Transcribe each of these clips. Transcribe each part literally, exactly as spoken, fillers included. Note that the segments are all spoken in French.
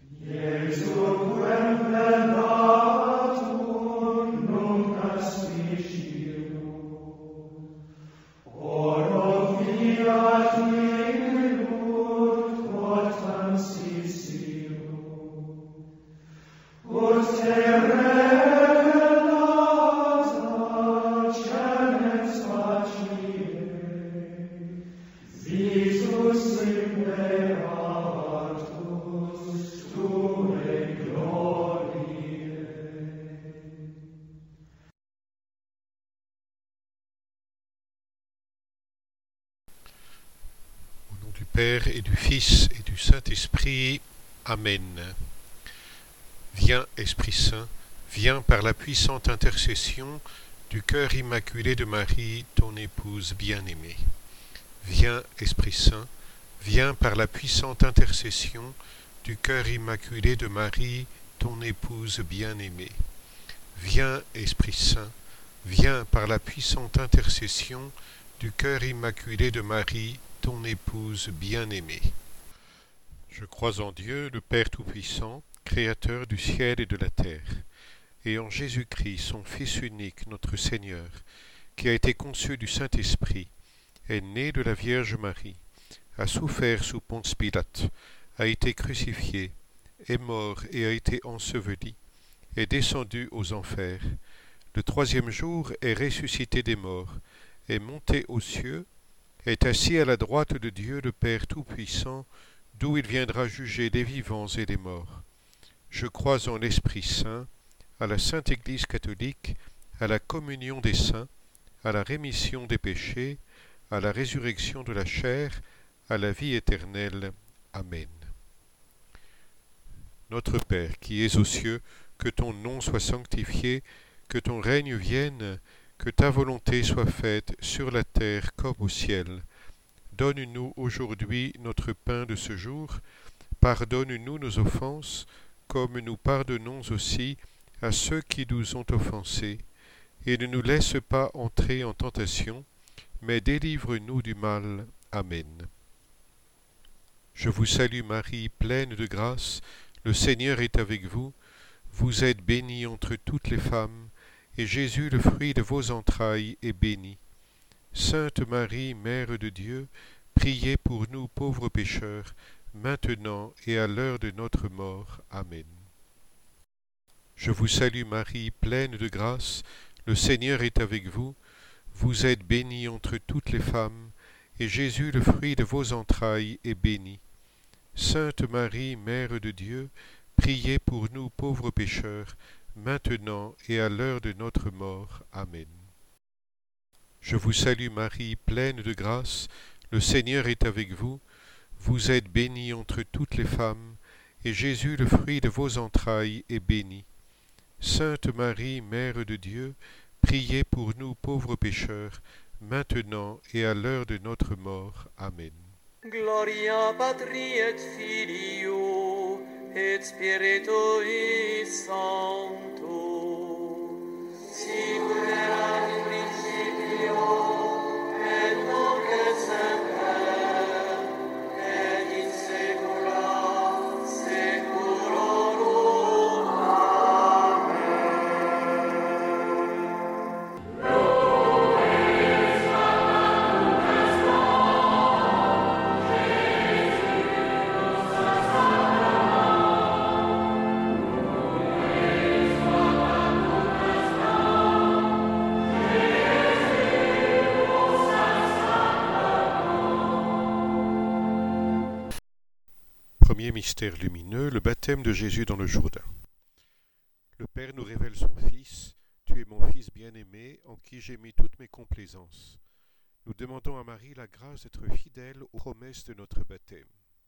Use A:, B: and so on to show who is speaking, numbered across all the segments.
A: Du Père et du Fils et du Saint-Esprit. Amen. Viens, Esprit Saint, viens par la puissante intercession du cœur immaculé de Marie, ton épouse bien-aimée. Viens, Esprit Saint, viens par la puissante intercession du cœur immaculé de Marie, ton épouse bien-aimée. Viens, Esprit Saint, viens par la puissante intercession du cœur immaculé de Marie, ton épouse bien-aimée. Je crois en Dieu, le Père Tout-Puissant, Créateur du ciel et de la terre, et en Jésus-Christ, son Fils unique, notre Seigneur, qui a été conçu du Saint-Esprit, est né de la Vierge Marie, a souffert sous Ponce Pilate, a été crucifié, est mort et a été enseveli, est descendu aux enfers. Le troisième jour est ressuscité des morts, est monté aux cieux, est assis à la droite de Dieu le Père Tout-Puissant, d'où il viendra juger les vivants et les morts. Je crois en l'Esprit Saint, à la Sainte Église catholique, à la communion des saints, à la rémission des péchés, à la résurrection de la chair, à la vie éternelle. Amen. Notre Père, qui es aux cieux, que ton nom soit sanctifié, que ton règne vienne, que ta volonté soit faite sur la terre comme au ciel. Donne-nous aujourd'hui notre pain de ce jour. Pardonne-nous nos offenses, comme nous pardonnons aussi à ceux qui nous ont offensés. Et ne nous laisse pas entrer en tentation, mais délivre-nous du mal. Amen. Je vous salue Marie, pleine de grâce, le Seigneur est avec vous. Vous êtes bénie entre toutes les femmes, et Jésus, le fruit de vos entrailles, est béni. Sainte Marie, Mère de Dieu, priez pour nous pauvres pécheurs, maintenant et à l'heure de notre mort. Amen. Je vous salue Marie, pleine de grâce, le Seigneur est avec vous. Vous êtes bénie entre toutes les femmes, et Jésus, le fruit de vos entrailles, est béni. Sainte Marie, Mère de Dieu, priez pour nous pauvres pécheurs, maintenant et à l'heure de notre mort. Amen. Je vous salue Marie, pleine de grâce, le Seigneur est avec vous. Vous êtes bénie entre toutes les femmes, et Jésus, le fruit de vos entrailles, est béni. Sainte Marie, Mère de Dieu, priez pour nous pauvres pécheurs, maintenant et à l'heure de notre mort. Amen.
B: Gloria Patri et Filio et Spiritui Sancto, sicut erat in principio et nunc et semper et in saecula saeculorum.
A: Premier mystère lumineux, le baptême de Jésus dans le Jourdain. Le Père nous révèle son Fils. Tu es mon Fils bien-aimé, en qui j'ai mis toutes mes complaisances. Nous demandons à Marie la grâce d'être fidèle aux promesses de notre baptême.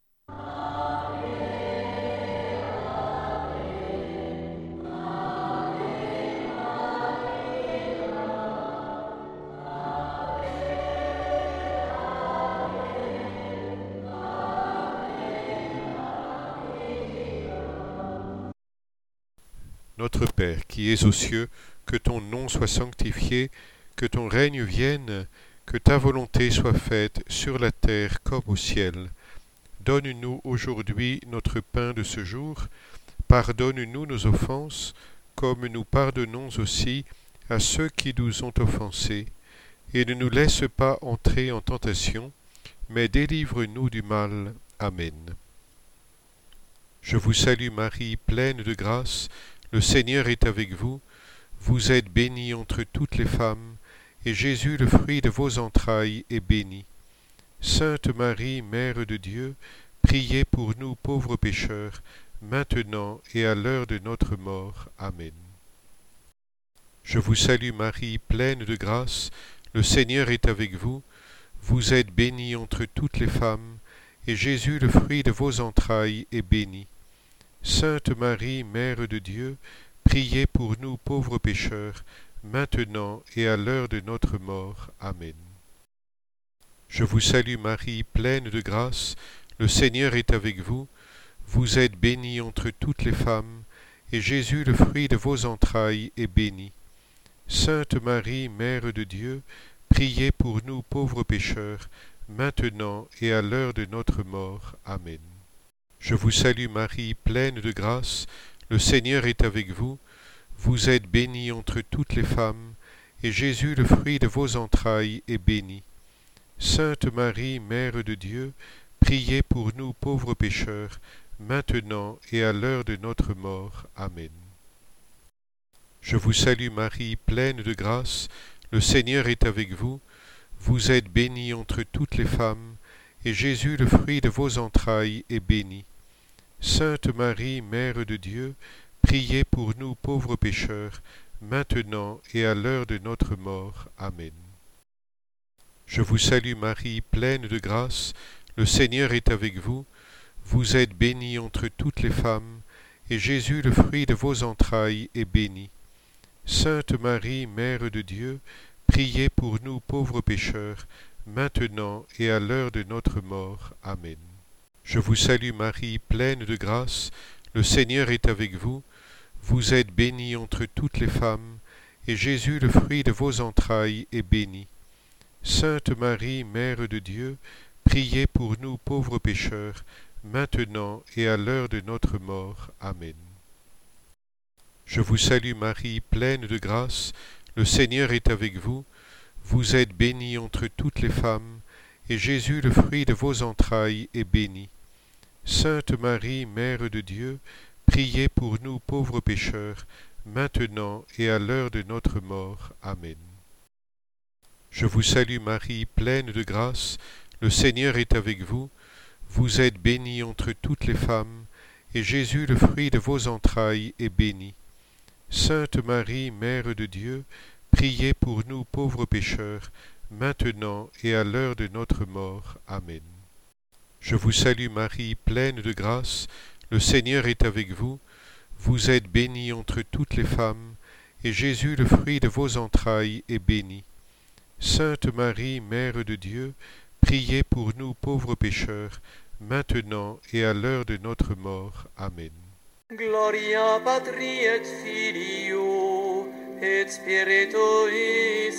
A: Notre Père, qui es aux cieux, que ton nom soit sanctifié, que ton règne vienne, que ta volonté soit faite sur la terre comme au ciel. Donne-nous aujourd'hui notre pain de ce jour. Pardonne-nous nos offenses, comme nous pardonnons aussi à ceux qui nous ont offensés. Et ne nous laisse pas entrer en tentation, mais délivre-nous du mal. Amen. Je vous salue Marie, pleine de grâce, le Seigneur est avec vous. Vous êtes bénie entre toutes les femmes, et Jésus, le fruit de vos entrailles, est béni. Sainte Marie, Mère de Dieu, priez pour nous pauvres pécheurs, maintenant et à l'heure de notre mort. Amen. Je vous salue Marie, pleine de grâce, le Seigneur est avec vous. Vous êtes bénie entre toutes les femmes, et Jésus, le fruit de vos entrailles, est béni. Sainte Marie, Mère de Dieu, priez pour nous pauvres pécheurs, maintenant et à l'heure de notre mort. Amen. Je vous salue Marie, pleine de grâce, le Seigneur est avec vous. Vous êtes bénie entre toutes les femmes, et Jésus, le fruit de vos entrailles, est béni. Sainte Marie, Mère de Dieu, priez pour nous pauvres pécheurs, maintenant et à l'heure de notre mort. Amen. Je vous salue Marie, pleine de grâce, le Seigneur est avec vous. Vous êtes bénie entre toutes les femmes, et Jésus, le fruit de vos entrailles, est béni. Sainte Marie, Mère de Dieu, priez pour nous pauvres pécheurs, maintenant et à l'heure de notre mort. Amen. Je vous salue Marie, pleine de grâce, le Seigneur est avec vous. Vous êtes bénie entre toutes les femmes, et Jésus, le fruit de vos entrailles, est béni. Sainte Marie, Mère de Dieu, priez pour nous pauvres pécheurs, maintenant et à l'heure de notre mort. Amen. Je vous salue Marie, pleine de grâce, le Seigneur est avec vous. Vous êtes bénie entre toutes les femmes, et Jésus, le fruit de vos entrailles, est béni. Sainte Marie, Mère de Dieu, priez pour nous pauvres pécheurs, maintenant et à l'heure de notre mort. Amen. Je vous salue Marie, pleine de grâce, le Seigneur est avec vous. Vous êtes bénie entre toutes les femmes, et Jésus, le fruit de vos entrailles, est béni. Sainte Marie, Mère de Dieu, priez pour nous pauvres pécheurs, maintenant et à l'heure de notre mort. Amen. Je vous salue Marie, pleine de grâce, le Seigneur est avec vous. Vous êtes bénie entre toutes les femmes, et Jésus, le fruit de vos entrailles, est béni. Sainte Marie, Mère de Dieu, priez pour nous pauvres pécheurs, maintenant et à l'heure de notre mort. Amen. Je vous salue Marie, pleine de grâce, le Seigneur est avec vous. Vous êtes bénie entre toutes les femmes, et Jésus, le fruit de vos entrailles, est béni. Sainte Marie, Mère de Dieu, priez pour nous pauvres pécheurs, maintenant et à l'heure de notre mort. Amen. Je vous salue Marie, pleine de grâce, le Seigneur est avec vous. Vous êtes bénie entre toutes les femmes, et Jésus, le fruit de vos entrailles, est béni. Sainte Marie, Mère de Dieu, priez pour nous pauvres pécheurs, maintenant et à l'heure de notre mort. Amen.
B: Gloria Patri et Filio et Spiritui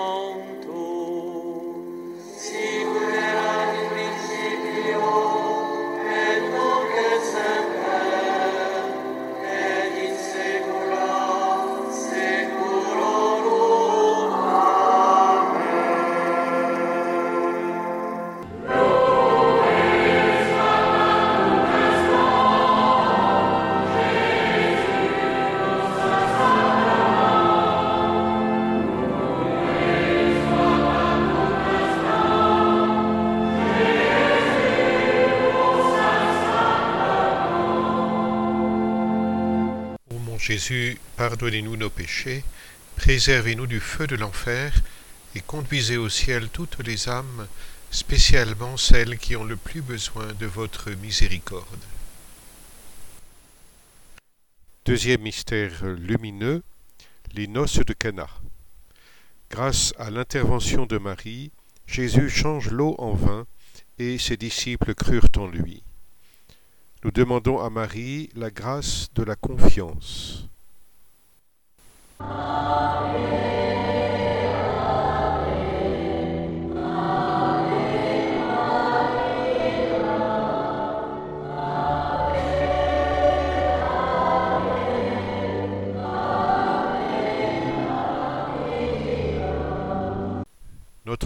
B: Sancto. Sicut erat in principio et nunc et semper et in saecula saeculorum.
A: Jésus, pardonnez-nous nos péchés, préservez-nous du feu de l'enfer et conduisez au ciel toutes les âmes, spécialement celles qui ont le plus besoin de votre miséricorde. Deuxième mystère lumineux, les noces de Cana. Grâce à l'intervention de Marie, Jésus change l'eau en vin et ses disciples crurent en lui. Nous demandons à Marie la grâce de la confiance.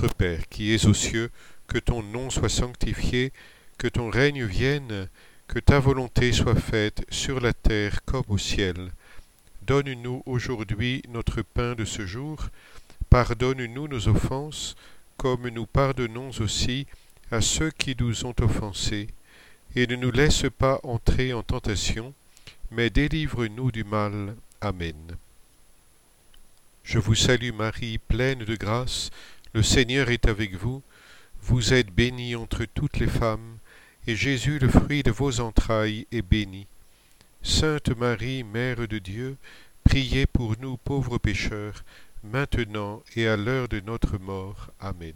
A: Notre Père, qui es aux cieux, que ton nom soit sanctifié, que ton règne vienne, que ta volonté soit faite sur la terre comme au ciel. Donne-nous aujourd'hui notre pain de ce jour. Pardonne-nous nos offenses, comme nous pardonnons aussi à ceux qui nous ont offensés. Et ne nous laisse pas entrer en tentation, mais délivre-nous du mal. Amen. Je vous salue Marie, pleine de grâce, le Seigneur est avec vous. Vous êtes bénie entre toutes les femmes, et Jésus, le fruit de vos entrailles, est béni. Sainte Marie, Mère de Dieu, priez pour nous pauvres pécheurs, maintenant et à l'heure de notre mort. Amen.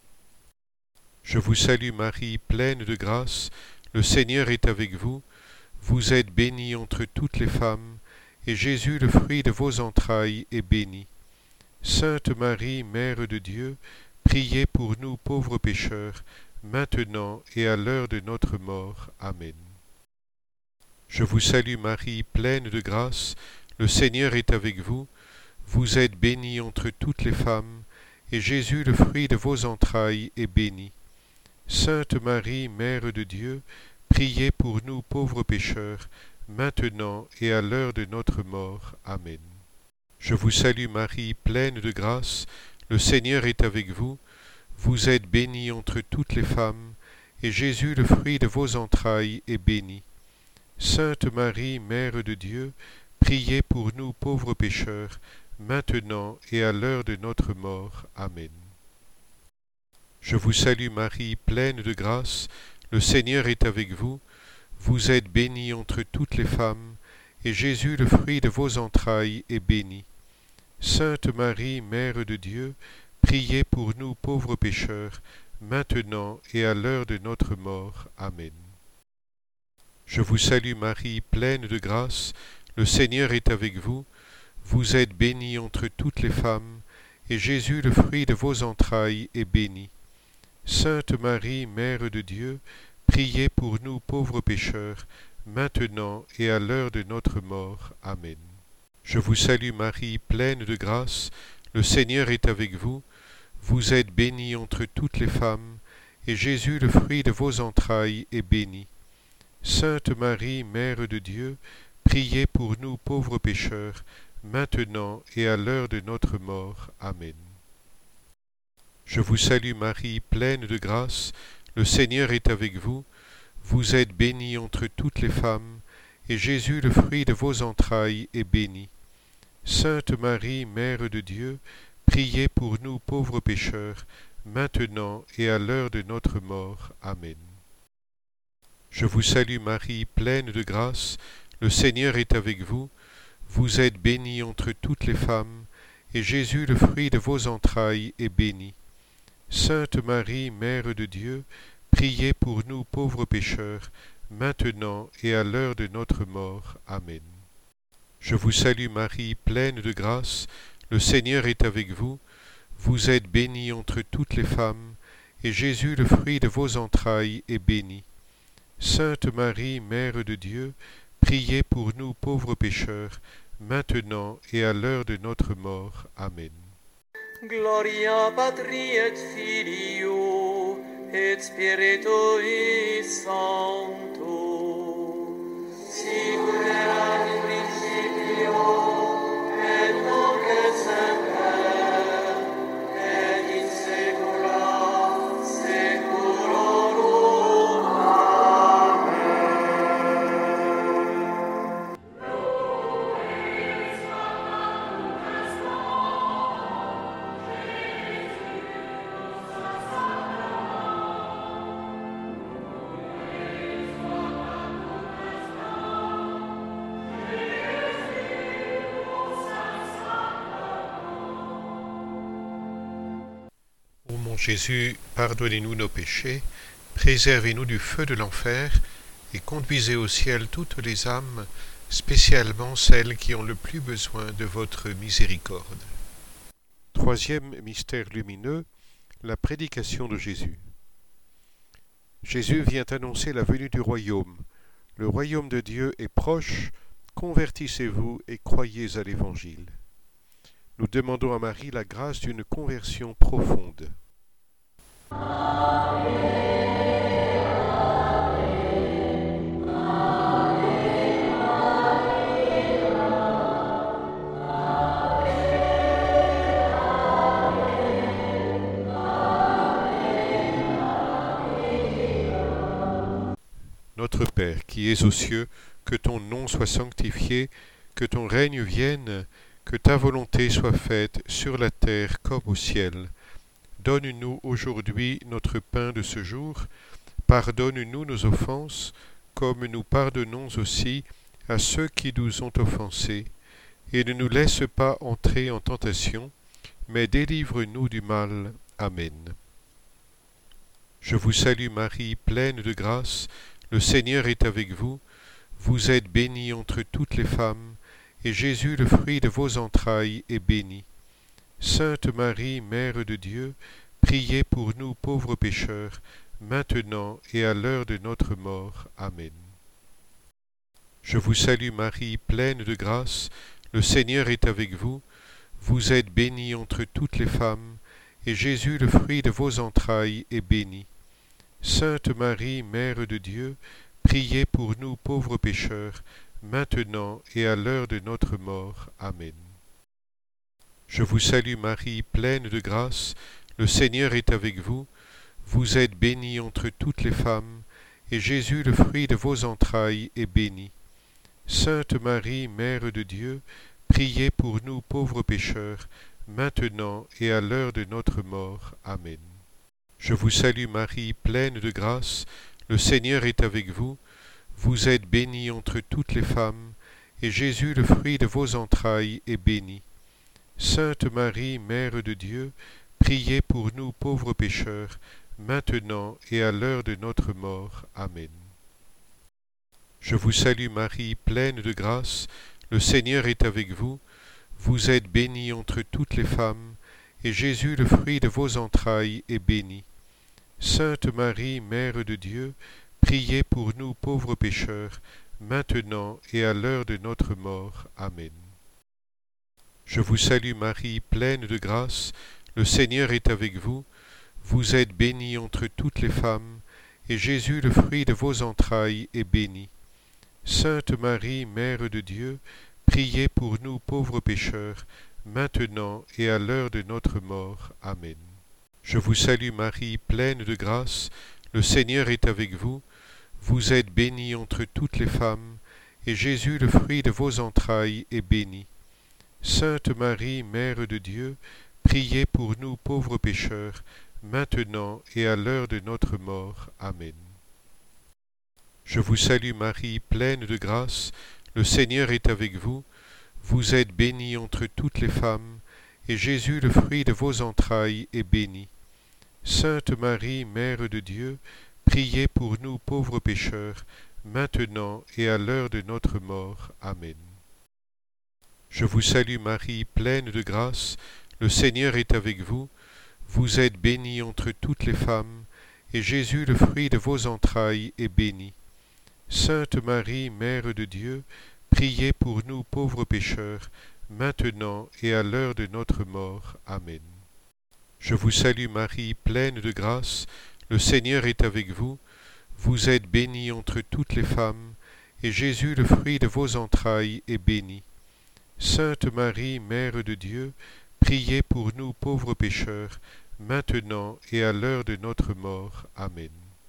A: Je vous salue Marie, pleine de grâce, le Seigneur est avec vous. Vous êtes bénie entre toutes les femmes, et Jésus, le fruit de vos entrailles, est béni. Sainte Marie, Mère de Dieu, priez pour nous pauvres pécheurs, maintenant et à l'heure de notre mort. Amen. Je vous salue Marie, pleine de grâce, le Seigneur est avec vous. Vous êtes bénie entre toutes les femmes, et Jésus, le fruit de vos entrailles, est béni. Sainte Marie, Mère de Dieu, priez pour nous pauvres pécheurs, maintenant et à l'heure de notre mort. Amen. Je vous salue Marie, pleine de grâce, le Seigneur est avec vous. Vous êtes bénie entre toutes les femmes, et Jésus, le fruit de vos entrailles, est béni. Sainte Marie, Mère de Dieu, priez pour nous pauvres pécheurs, maintenant et à l'heure de notre mort. Amen. Je vous salue Marie, pleine de grâce, le Seigneur est avec vous. Vous êtes bénie entre toutes les femmes, et Jésus, le fruit de vos entrailles, est béni. Sainte Marie, Mère de Dieu, priez pour nous pauvres pécheurs, maintenant et à l'heure de notre mort. Amen. Je vous salue Marie, pleine de grâce, le Seigneur est avec vous. Vous êtes bénie entre toutes les femmes, et Jésus, le fruit de vos entrailles, est béni. Sainte Marie, Mère de Dieu, priez pour nous pauvres pécheurs, maintenant et à l'heure de notre mort. Amen. Je vous salue Marie, pleine de grâce, le Seigneur est avec vous. Vous êtes bénie entre toutes les femmes, et Jésus, le fruit de vos entrailles, est béni. Sainte Marie, Mère de Dieu, priez pour nous pauvres pécheurs, maintenant et à l'heure de notre mort. Amen. Je vous salue Marie, pleine de grâce, le Seigneur est avec vous. Vous êtes bénie entre toutes les femmes, et Jésus, le fruit de vos entrailles, est béni. Sainte Marie, Mère de Dieu, priez pour nous pauvres pécheurs, maintenant et à l'heure de notre mort. Amen. Je vous salue Marie, pleine de grâce, le Seigneur est avec vous. Vous êtes bénie entre toutes les femmes, et Jésus, le fruit de vos entrailles, est béni. Sainte Marie, Mère de Dieu, priez pour nous pauvres pécheurs, maintenant et à l'heure de notre mort. Amen. Je vous salue Marie, pleine de grâce, le Seigneur est avec vous. Vous êtes bénie entre toutes les femmes, et Jésus, le fruit de vos entrailles, est béni. Sainte Marie, Mère de Dieu, priez pour nous pauvres pécheurs, maintenant et à l'heure de notre mort. Amen.
B: Gloria Patri et Filio et Spiritui Sancto, sicut erat in principio et nunc et semper et in saecula saeculorum. Amen.
A: Ô mon Jésus, pardonnez-nous nos péchés, préservez-nous du feu de l'enfer, et conduisez au ciel toutes les âmes, spécialement celles qui ont le plus besoin de votre miséricorde. Troisième mystère lumineux, la prédication de Jésus. Jésus vient annoncer la venue du royaume. Le royaume de Dieu est proche, convertissez-vous et croyez à l'Évangile. Nous demandons à Marie la grâce d'une conversion profonde. Notre Père qui es aux cieux, que ton nom soit sanctifié, que ton règne vienne, que ta volonté soit faite sur la terre comme au ciel. Donne-nous aujourd'hui notre pain de ce jour. Pardonne-nous nos offenses, comme nous pardonnons aussi à ceux qui nous ont offensés. Et ne nous laisse pas entrer en tentation, mais délivre-nous du mal. Amen. Je vous salue Marie, pleine de grâce, le Seigneur est avec vous. Vous êtes bénie entre toutes les femmes, et Jésus, le fruit de vos entrailles, est béni. Sainte Marie, Mère de Dieu, priez pour nous pauvres pécheurs, maintenant et à l'heure de notre mort. Amen. Je vous salue Marie, pleine de grâce, le Seigneur est avec vous. Vous êtes bénie entre toutes les femmes, et Jésus, le fruit de vos entrailles, est béni. Sainte Marie, Mère de Dieu, priez pour nous pauvres pécheurs, maintenant et à l'heure de notre mort. Amen. Je vous salue Marie, pleine de grâce, le Seigneur est avec vous. Vous êtes bénie entre toutes les femmes, et Jésus, le fruit de vos entrailles, est béni. Sainte Marie, Mère de Dieu, priez pour nous pauvres pécheurs, maintenant et à l'heure de notre mort. Amen. Je vous salue Marie, pleine de grâce, le Seigneur est avec vous. Vous êtes bénie entre toutes les femmes, et Jésus, le fruit de vos entrailles, est béni. Sainte Marie, Mère de Dieu, priez pour nous pauvres pécheurs, maintenant et à l'heure de notre mort. Amen. Je vous salue Marie, pleine de grâce, le Seigneur est avec vous. Vous êtes bénie entre toutes les femmes, et Jésus, le fruit de vos entrailles, est béni. Sainte Marie, Mère de Dieu, priez pour nous pauvres pécheurs, maintenant et à l'heure de notre mort. Amen. Je vous salue Marie, pleine de grâce, le Seigneur est avec vous. Vous êtes bénie entre toutes les femmes, et Jésus, le fruit de vos entrailles, est béni. Sainte Marie, Mère de Dieu, priez pour nous pauvres pécheurs, maintenant et à l'heure de notre mort. Amen. Je vous salue Marie, pleine de grâce, le Seigneur est avec vous. Vous êtes bénie entre toutes les femmes, et Jésus, le fruit de vos entrailles, est béni. Sainte Marie, Mère de Dieu, priez pour nous pauvres pécheurs, maintenant et à l'heure de notre mort. Amen. Je vous salue Marie, pleine de grâce, le Seigneur est avec vous. Vous êtes bénie entre toutes les femmes, et Jésus, le fruit de vos entrailles, est béni. Sainte Marie, Mère de Dieu, priez pour nous pauvres pécheurs, maintenant et à l'heure de notre mort. Amen. Je vous salue Marie, pleine de grâce, le Seigneur est avec vous. Vous êtes bénie entre toutes les femmes, et Jésus, le fruit de vos entrailles, est béni. Sainte Marie, Mère de Dieu, priez pour nous pauvres pécheurs, maintenant et à l'heure de notre mort. Amen. Je vous salue Marie, pleine de grâce, le Seigneur est avec vous. Vous êtes bénie entre toutes les femmes, et Jésus, le fruit de vos entrailles, est béni. Sainte Marie, Mère de Dieu, priez pour nous pauvres pécheurs, maintenant et à l'heure de notre mort. Amen.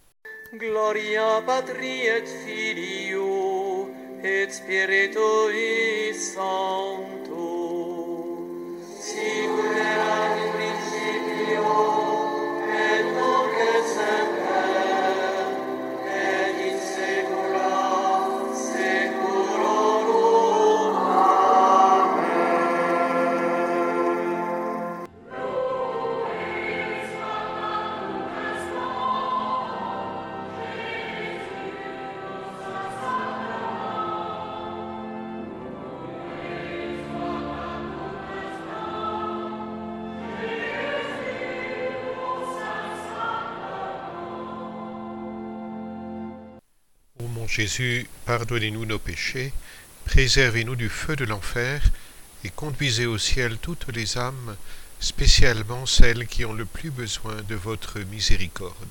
B: Gloria Patri et Filio et Spiritui Sancto. Sicut erat in principio et nunc et semper et in saecula saeculorum. Amen.
A: Ô mon Jésus, pardonnez-nous nos péchés, préservez-nous du feu de l'enfer, et conduisez au ciel toutes les âmes, spécialement celles qui ont le plus besoin de votre miséricorde.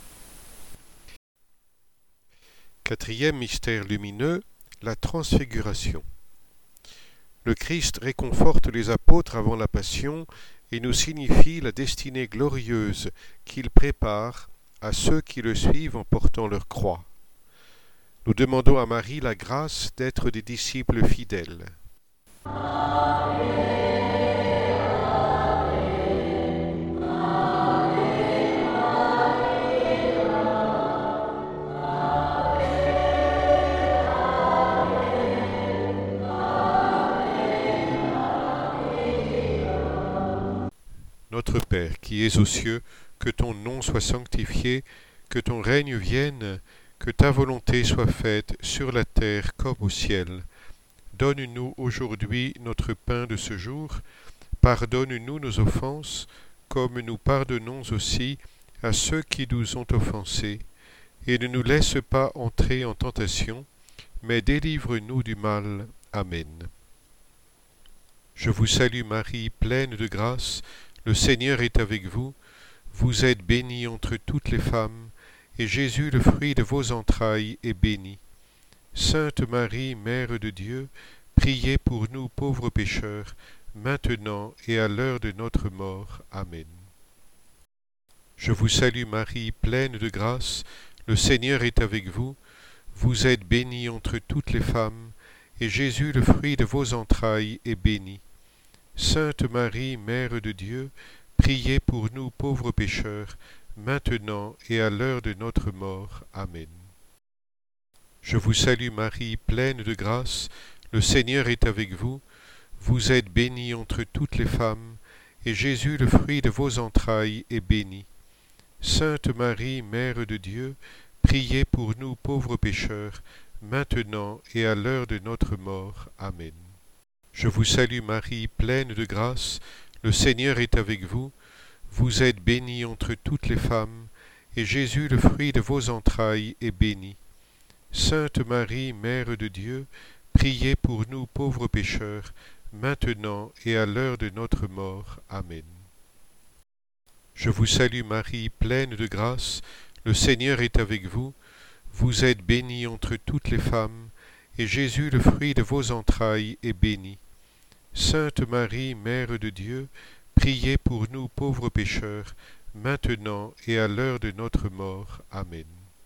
A: Quatrième mystère lumineux, la transfiguration. Le Christ réconforte les apôtres avant la Passion et nous signifie la destinée glorieuse qu'il prépare à ceux qui le suivent en portant leur croix. Nous demandons à Marie la grâce d'être des disciples fidèles. Notre Père, qui es aux cieux, que ton nom soit sanctifié, que ton règne vienne, que ta volonté soit faite sur la terre comme au ciel. Donne-nous aujourd'hui notre pain de ce jour. Pardonne-nous nos offenses, comme nous pardonnons aussi à ceux qui nous ont offensés. Et ne nous laisse pas entrer en tentation, mais délivre-nous du mal. Amen. Je vous salue Marie, pleine de grâce, le Seigneur est avec vous. Vous êtes bénie entre toutes les femmes, et Jésus, le fruit de vos entrailles, est béni. Sainte Marie, Mère de Dieu, priez pour nous pauvres pécheurs, maintenant et à l'heure de notre mort. Amen. Je vous salue Marie, pleine de grâce, le Seigneur est avec vous. Vous êtes bénie entre toutes les femmes, et Jésus, le fruit de vos entrailles, est béni. Sainte Marie, Mère de Dieu, priez pour nous pauvres pécheurs, maintenant et à l'heure de notre mort. Amen. Je vous salue Marie, pleine de grâce, le Seigneur est avec vous. Vous êtes bénie entre toutes les femmes, et Jésus, le fruit de vos entrailles, est béni. Sainte Marie, Mère de Dieu, priez pour nous pauvres pécheurs, maintenant et à l'heure de notre mort. Amen. Je vous salue Marie, pleine de grâce, le Seigneur est avec vous. Vous êtes bénie entre toutes les femmes, et Jésus, le fruit de vos entrailles, est béni. Sainte Marie, Mère de Dieu, priez pour nous pauvres pécheurs, maintenant et à l'heure de notre mort. Amen. Je vous salue Marie, pleine de grâce, le Seigneur est avec vous. Vous êtes bénie entre toutes les femmes, et Jésus, le fruit de vos entrailles, est béni. Sainte Marie, Mère de Dieu, priez pour nous pauvres pécheurs, maintenant et à l'heure de notre mort. Amen.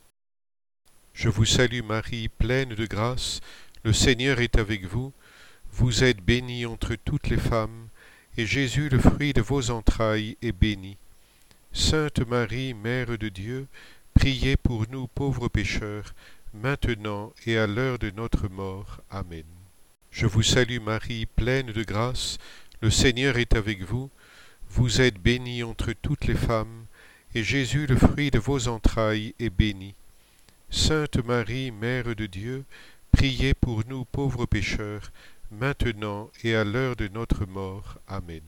A: Je vous salue Marie, pleine de grâce, le Seigneur est avec vous. Vous êtes bénie entre toutes les femmes, et Jésus, le fruit de vos entrailles, est béni. Sainte Marie, Mère de Dieu, priez pour nous pauvres pécheurs, maintenant et à l'heure de notre mort. Amen. Je vous salue Marie, pleine de grâce, le Seigneur est avec vous. Vous êtes bénie entre toutes les femmes, et Jésus, le fruit de vos entrailles, est béni. Sainte Marie, Mère de Dieu, priez pour nous pauvres pécheurs, maintenant et à l'heure de notre mort. Amen.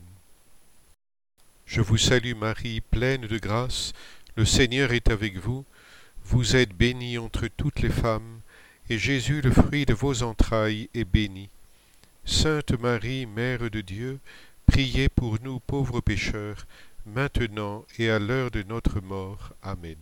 A: Je vous salue Marie, pleine de grâce, le Seigneur est avec vous. Vous êtes bénie entre toutes les femmes, et Jésus, le fruit de vos entrailles, est béni. Sainte Marie, Mère de Dieu, priez pour nous pauvres pécheurs, maintenant et à l'heure de notre mort. Amen.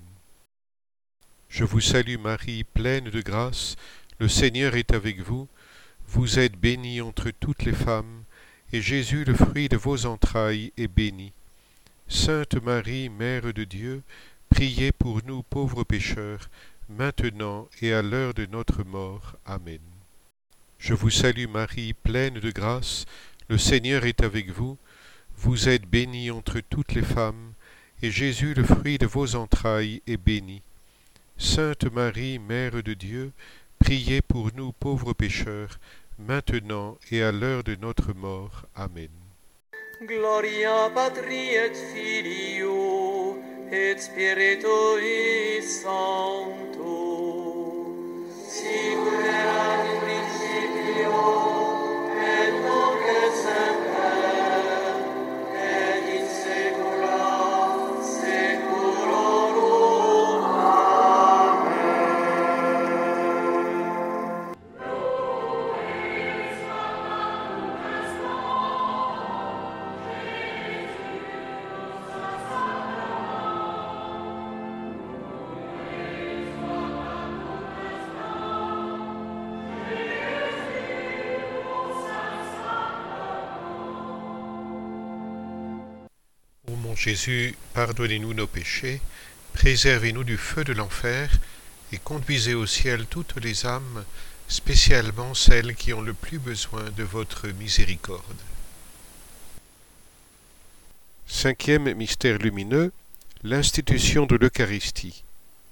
A: Je vous salue Marie, pleine de grâce, le Seigneur est avec vous. Vous êtes bénie entre toutes les femmes, et Jésus, le fruit de vos entrailles, est béni. Sainte Marie, Mère de Dieu, priez pour nous pauvres pécheurs, maintenant et à l'heure de notre mort. Amen. Je vous salue Marie, pleine de grâce, le Seigneur est avec vous. Vous êtes bénie entre toutes les femmes, et Jésus, le fruit de vos entrailles, est béni. Sainte Marie, Mère de Dieu, priez pour nous pauvres pécheurs, maintenant et à l'heure de notre mort. Amen.
B: Gloria Patri et Filio et Spiritui Sancto. Sicut erat in principio et nunc et semper et in saecula saeculorum. Amen.
A: Mon Jésus, pardonnez-nous nos péchés, préservez-nous du feu de l'enfer et conduisez au ciel toutes les âmes, spécialement celles qui ont le plus besoin de votre miséricorde. Cinquième mystère lumineux, l'institution de l'Eucharistie.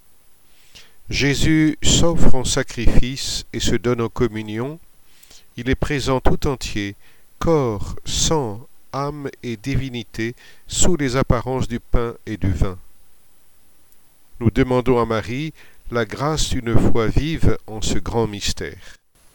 A: Jésus s'offre en sacrifice et se donne en communion. Il est présent tout entier, corps, sang, âme et divinité, sous les apparences du pain et du vin. Nous demandons à Marie la grâce d'une foi vive en ce grand mystère.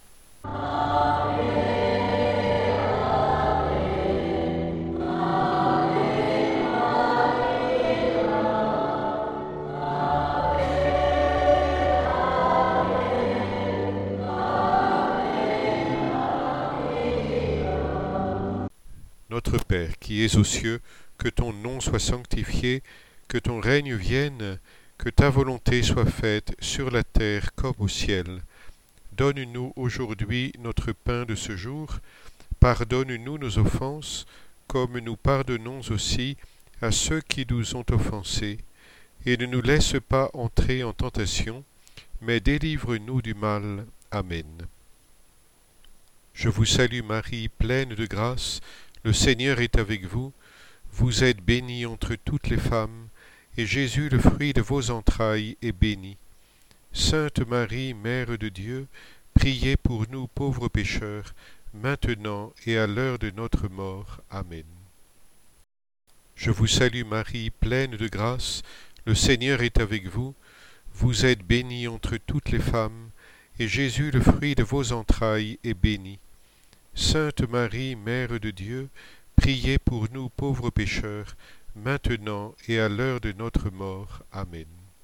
A: Notre Père, qui es aux cieux, que ton nom soit sanctifié, que ton règne vienne, que ta volonté soit faite sur la terre comme au ciel. Donne-nous aujourd'hui notre pain de ce jour. Pardonne-nous nos offenses, comme nous pardonnons aussi à ceux qui nous ont offensés. Et ne nous laisse pas entrer en tentation, mais délivre-nous du mal. Amen. Je vous salue Marie, pleine de grâce, le Seigneur est avec vous. Vous êtes bénie entre toutes les femmes, et Jésus, le fruit de vos entrailles, est béni. Sainte Marie, Mère de Dieu, priez pour nous pauvres pécheurs, maintenant et à l'heure de notre mort. Amen. Je vous salue Marie, pleine de grâce, le Seigneur est avec vous. Vous êtes bénie entre toutes les femmes, et Jésus, le fruit de vos entrailles, est béni. Sainte Marie, Mère de Dieu, priez pour nous pauvres pécheurs, maintenant et à l'heure de notre mort. Amen.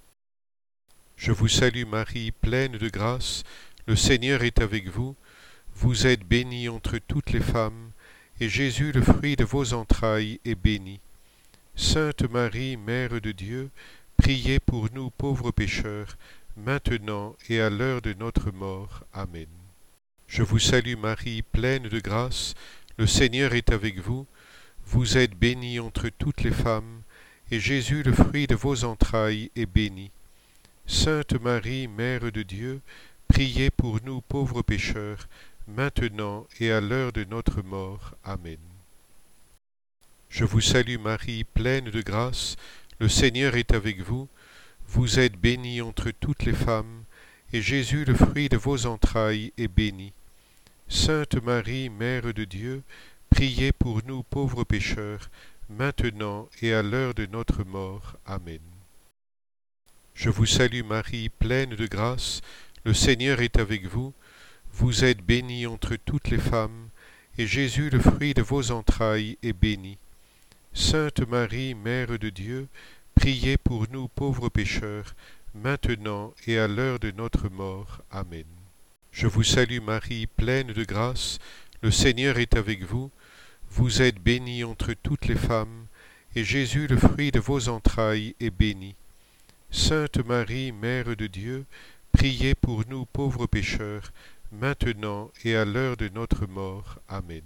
A: Je vous salue Marie, pleine de grâce, le Seigneur est avec vous. Vous êtes bénie entre toutes les femmes, et Jésus, le fruit de vos entrailles, est béni. Sainte Marie, Mère de Dieu, priez pour nous pauvres pécheurs, maintenant et à l'heure de notre mort. Amen. Je vous salue Marie, pleine de grâce, le Seigneur est avec vous. Vous êtes bénie entre toutes les femmes, et Jésus, le fruit de vos entrailles, est béni. Sainte Marie, Mère de Dieu, priez pour nous pauvres pécheurs, maintenant et à l'heure de notre mort. Amen. Je vous salue Marie, pleine de grâce, le Seigneur est avec vous. Vous êtes bénie entre toutes les femmes, et Jésus, le fruit de vos entrailles, est béni. Sainte Marie, Mère de Dieu, priez pour nous pauvres pécheurs, maintenant et à l'heure de notre mort. Amen. Je vous salue Marie, pleine de grâce, le Seigneur est avec vous. Vous êtes bénie entre toutes les femmes, et Jésus, le fruit de vos entrailles, est béni. Sainte Marie, Mère de Dieu, priez pour nous pauvres pécheurs, maintenant et à l'heure de notre mort. Amen. Je vous salue Marie, pleine de grâce, le Seigneur est avec vous. Vous êtes bénie entre toutes les femmes, et Jésus, le fruit de vos entrailles, est béni. Sainte Marie, Mère de Dieu, priez pour nous pauvres pécheurs, maintenant et à l'heure de notre mort. Amen.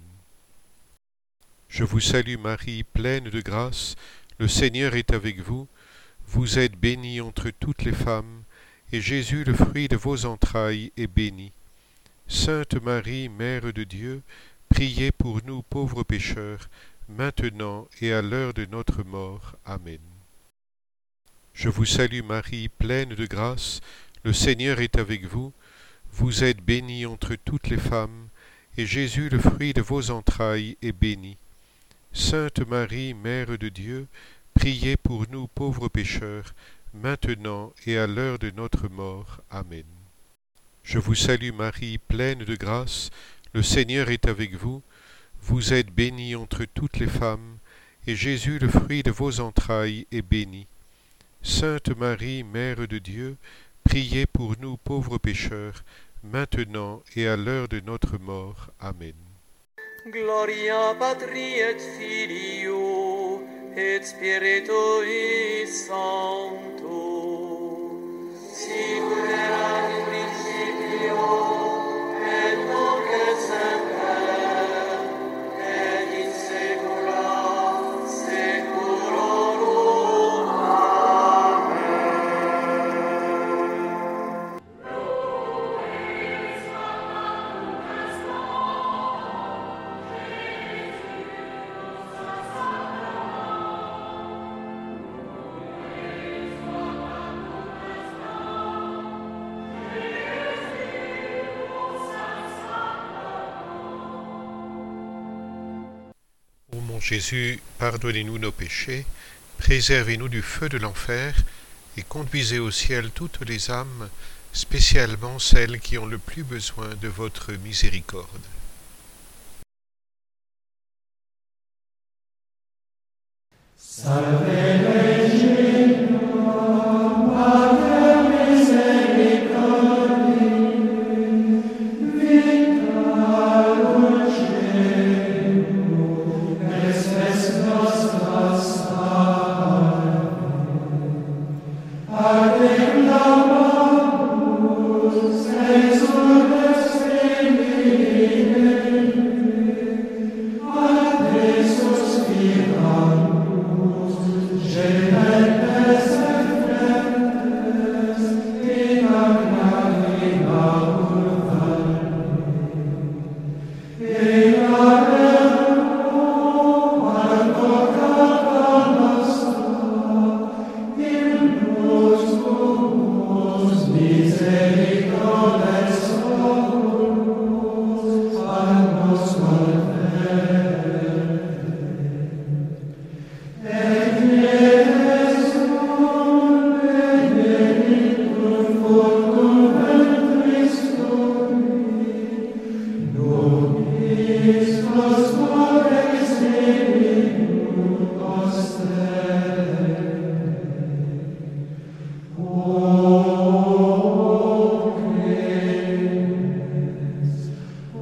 A: Je vous salue Marie, pleine de grâce, le Seigneur est avec vous. Vous êtes bénie entre toutes les femmes, et Jésus, le fruit de vos entrailles, est béni. Sainte Marie, Mère de Dieu, priez pour nous pauvres pécheurs, maintenant et à l'heure de notre mort. Amen. Je vous salue Marie, pleine de grâce, le Seigneur est avec vous. Vous êtes bénie entre toutes les femmes, et Jésus, le fruit de vos entrailles, est béni. Sainte Marie, Mère de Dieu, priez pour nous pauvres pécheurs, maintenant et à l'heure de notre mort. Amen. Je vous salue Marie, pleine de grâce, le Seigneur est avec vous. Vous êtes bénie entre toutes les femmes, et Jésus, le fruit de vos entrailles, est béni. Sainte Marie, Mère de Dieu, priez pour nous pauvres pécheurs, maintenant et à l'heure de notre mort. Amen.
B: Gloria Patri et Filio et Spiritui Sancto. Sicut erat in principio et nunc et semper et in saecula saeculorum.
A: Mon Jésus, pardonnez-nous nos péchés, préservez-nous du feu de l'enfer et conduisez au ciel toutes les âmes, spécialement celles qui ont le plus besoin de votre miséricorde.
C: Salve Regina, Mater misericordiae, vita dulcemus, et spes nostra salve. Ad acclamamus exules Filii, ad te suspiramus, gementes et flentes, in agnarina urbanum. In averno advocata nostra, illos tuos misericordes oculos, ad nos converte. Et Iesum benedictum fructum ventris tui, nobis nostro eximium posterem. O clemens, o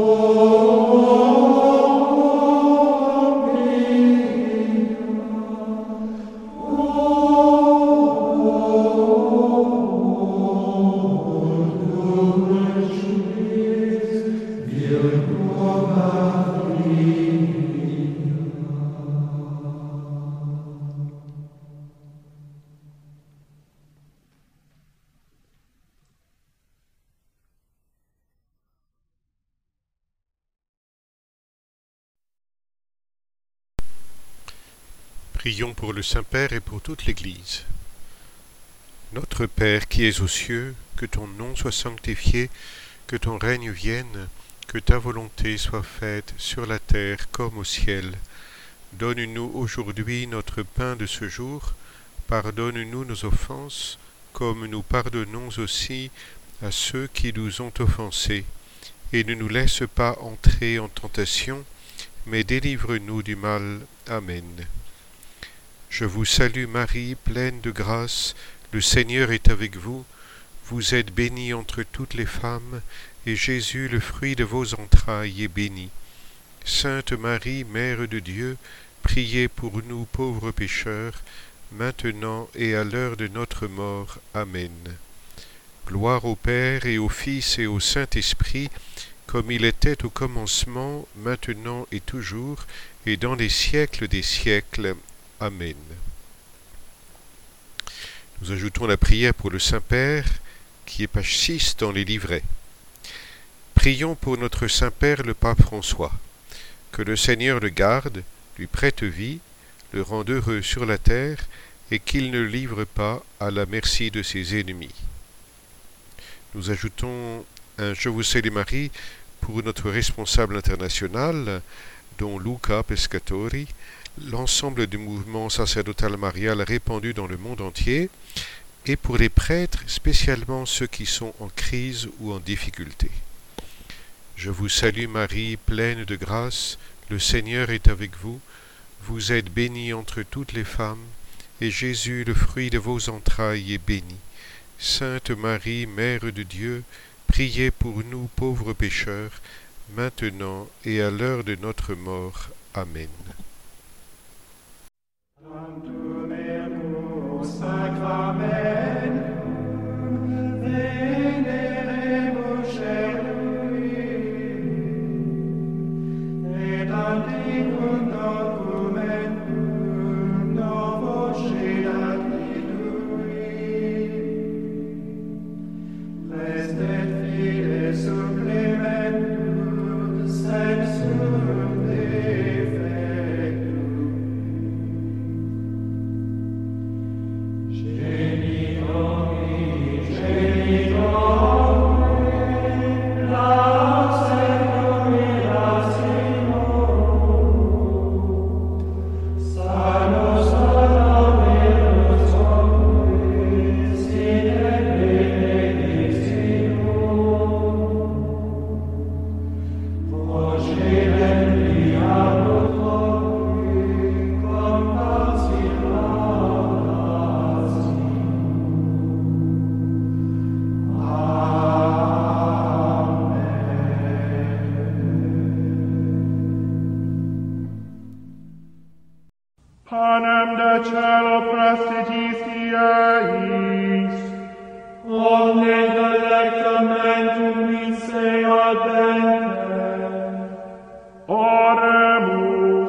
A: Prions pour le Saint-Père et pour toute l'Église. Notre Père qui es aux cieux, que ton nom soit sanctifié, que ton règne vienne, que ta volonté soit faite sur la terre comme au ciel. Donne-nous aujourd'hui notre pain de ce jour. Pardonne-nous nos offenses, comme nous pardonnons aussi à ceux qui nous ont offensés. Et ne nous laisse pas entrer en tentation, mais délivre-nous du mal. Amen. Je vous salue Marie, pleine de grâce, le Seigneur est avec vous. Vous êtes bénie entre toutes les femmes, et Jésus, le fruit de vos entrailles, est béni. Sainte Marie, Mère de Dieu, priez pour nous pauvres pécheurs, maintenant et à l'heure de notre mort. Amen. Gloire au Père et au Fils et au Saint-Esprit, comme il était au commencement, maintenant et toujours, et dans les siècles des siècles. Amen. Nous ajoutons la prière pour le Saint-Père, qui est page six dans les livrets. Prions pour notre Saint-Père le Pape François, que le Seigneur le garde, lui prête vie, le rende heureux sur la terre, et qu'il ne livre pas à la merci de ses ennemis. Nous ajoutons un Je vous salue Marie pour notre responsable international, dont Luca Pescatori, l'ensemble du mouvement sacerdotal marial répandu dans le monde entier, et pour les prêtres, spécialement ceux qui sont en crise ou en difficulté. Je vous salue Marie, pleine de grâce, le Seigneur est avec vous. Vous êtes bénie entre toutes les femmes, et Jésus, le fruit de vos entrailles, est béni. Sainte Marie, Mère de Dieu, priez pour nous pauvres pécheurs, maintenant et à l'heure de notre mort. Amen.
C: Supplementum sensum defectum
D: Panem de cielo prestigisti eis,
C: omne delectamentum mise advente.
D: Oremus.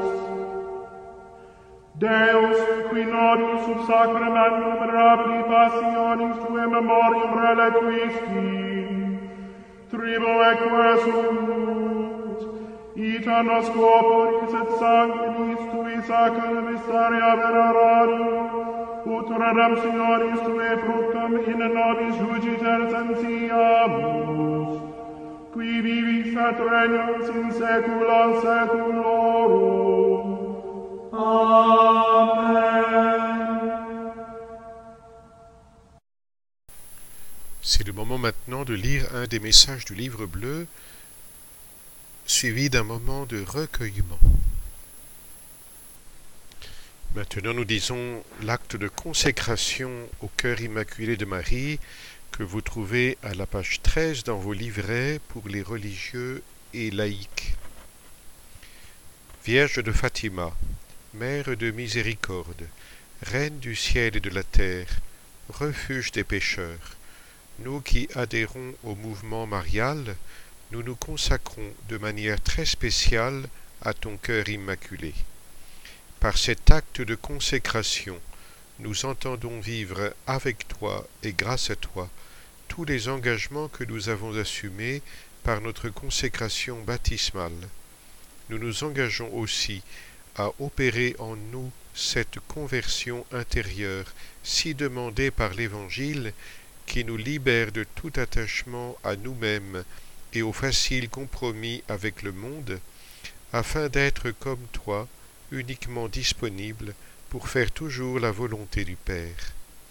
D: Deus, qui nobis sub sacramentum rapidi passionis tuae memoriam reliquisti, tribo eque sunt, ita nos corporis et sanguinis tui sacra mysteria venerari, ut redemptionis tuae fructum in nobis jugiter sentiamus, qui vivis et regnans in saecula saeculorum.
C: Amen.
A: C'est le moment maintenant de lire un des messages du livre bleu, suivi d'un moment de recueillement. Maintenant, nous disons l'acte de consécration au cœur immaculé de Marie que vous trouvez à la page treize dans vos livrets pour les religieux et laïcs. Vierge de Fatima, Mère de miséricorde, Reine du ciel et de la terre, refuge des pécheurs, nous qui adhérons au mouvement marial, nous nous consacrons de manière très spéciale à ton cœur immaculé. Par cet acte de consécration, nous entendons vivre avec toi et grâce à toi tous les engagements que nous avons assumés par notre consécration baptismale. Nous nous engageons aussi à opérer en nous cette conversion intérieure si demandée par l'Évangile qui nous libère de tout attachement à nous-mêmes et au facile compromis avec le monde, afin d'être comme toi, uniquement disponible pour faire toujours la volonté du Père.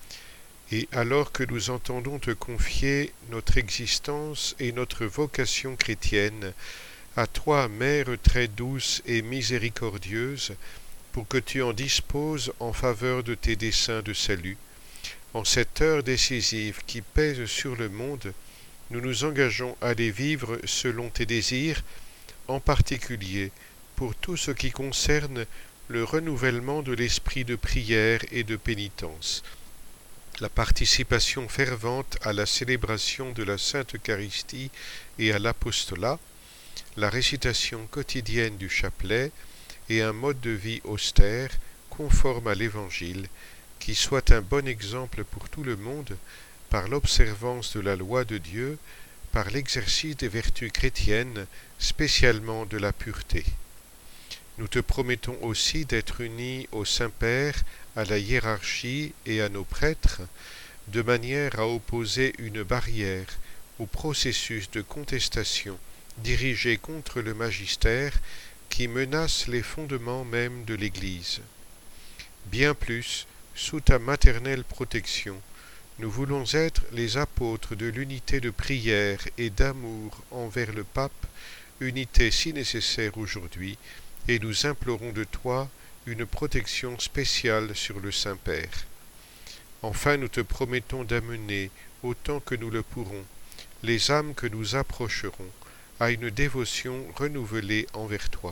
A: Et alors que nous entendons te confier notre existence et notre vocation chrétienne, à toi, Mère très douce et miséricordieuse, pour que tu en disposes en faveur de tes desseins de salut, en cette heure décisive qui pèse sur le monde, nous nous engageons à les vivre selon tes désirs, en particulier pour tout ce qui concerne le renouvellement de l'esprit de prière et de pénitence, la participation fervente à la célébration de la Sainte Eucharistie et à l'apostolat, la récitation quotidienne du chapelet et un mode de vie austère, conforme à l'Évangile, qui soit un bon exemple pour tout le monde, par l'observance de la loi de Dieu, par l'exercice des vertus chrétiennes, spécialement de la pureté. Nous te promettons aussi d'être unis au Saint-Père, à la hiérarchie et à nos prêtres, de manière à opposer une barrière au processus de contestation dirigé contre le magistère qui menace les fondements même de l'Église. Bien plus, sous ta maternelle protection, nous voulons être les apôtres de l'unité de prière et d'amour envers le Pape, unité si nécessaire aujourd'hui, et nous implorons de toi une protection spéciale sur le Saint-Père. Enfin, nous te promettons d'amener, autant que nous le pourrons, les âmes que nous approcherons à une dévotion renouvelée envers toi.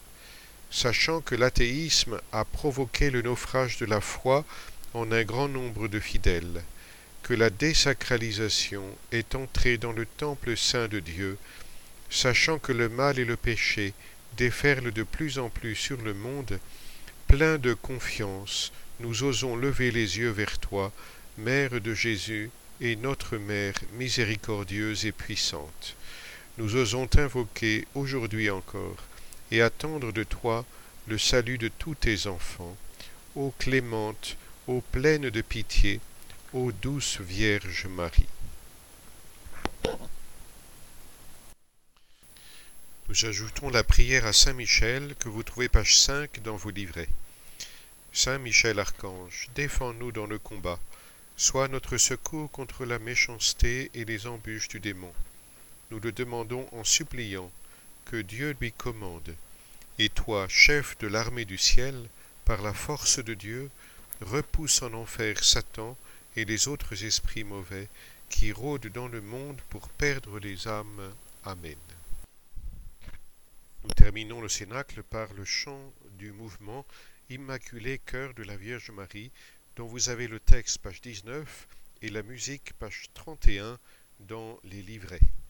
A: Sachant que l'athéisme a provoqué le naufrage de la foi en un grand nombre de fidèles, que la désacralisation est entrée dans le temple saint de Dieu, sachant que le mal et le péché déferlent de plus en plus sur le monde, pleins de confiance, nous osons lever les yeux vers toi, Mère de Jésus et notre Mère miséricordieuse et puissante. Nous osons t'invoquer aujourd'hui encore et attendre de toi le salut de tous tes enfants. Ô clémente, ô pleine de pitié, ô douce Vierge Marie. Nous ajoutons la prière à Saint Michel que vous trouvez page cinq dans vos livrets. Saint Michel Archange, défends-nous dans le combat, sois notre secours contre la méchanceté et les embûches du démon. Nous le demandons en suppliant que Dieu lui commande. Et toi, chef de l'armée du ciel, par la force de Dieu, repousse en enfer Satan et les autres esprits mauvais qui rôdent dans le monde pour perdre les âmes. Amen. Nous terminons le cénacle par le chant du mouvement Immaculé Cœur de la Vierge Marie, dont vous avez le texte page dix-neuf et la musique page trente et un dans les livrets.